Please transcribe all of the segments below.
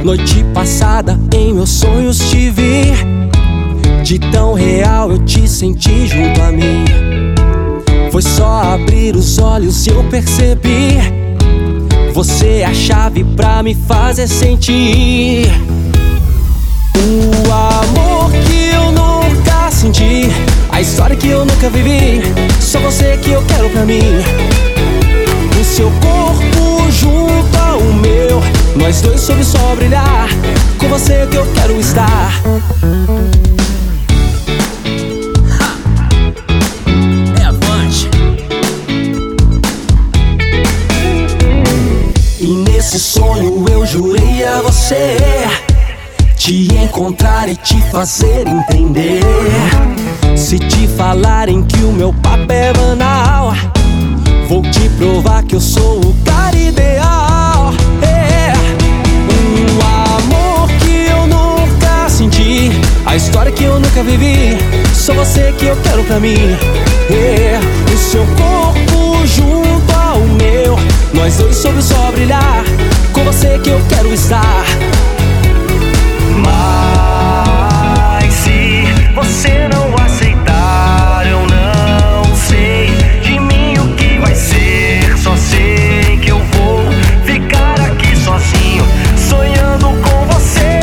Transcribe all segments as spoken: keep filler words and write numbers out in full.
Noite passada em meus sonhos te vi, de tão real eu te senti junto a mim. Foi só abrir os olhos e eu percebi, você é a chave pra me fazer sentir o amor que eu nunca senti, a história que eu nunca vivi. Só você que eu quero pra mim. O seu corpo junto ao meu, nós dois sob o sol brilhar. Com você que eu quero estar. É avante. E nesse sonho eu jurei a você te encontrar e te fazer entender. Se te falarem que o meu papo é banal, vou te provar que eu sou o cara ideal. É um amor que eu nunca senti, a história que eu nunca vivi. Só você que eu quero pra mim. É o seu corpo junto ao meu, nós dois sob o sol brilhar. Com você que eu quero estar. Mas se você não aceitar, eu não sei de mim o que vai ser. Só sei que eu vou ficar aqui sozinho, sonhando com você.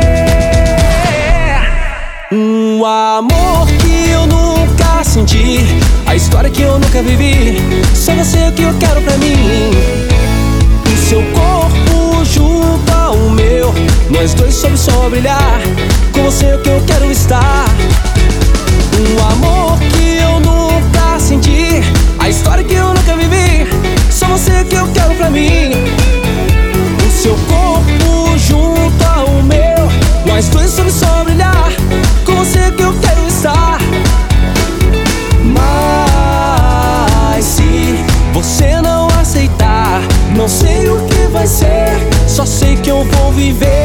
Um amor que eu nunca senti, a história que eu nunca vivi. Só você que eu quero pra mim. O seu corpo junto ao meu, nós dois sob o sol brilhar. Com você que eu quero estar. Um amor que eu nunca senti, a história que eu nunca vivi. Só você que eu quero pra mim. O seu corpo junto ao meu, nós dois sob o sol brilhar. Com você que eu quero estar. Mas se você não aceitar, não sei o que vai ser. Só sei que eu vou viver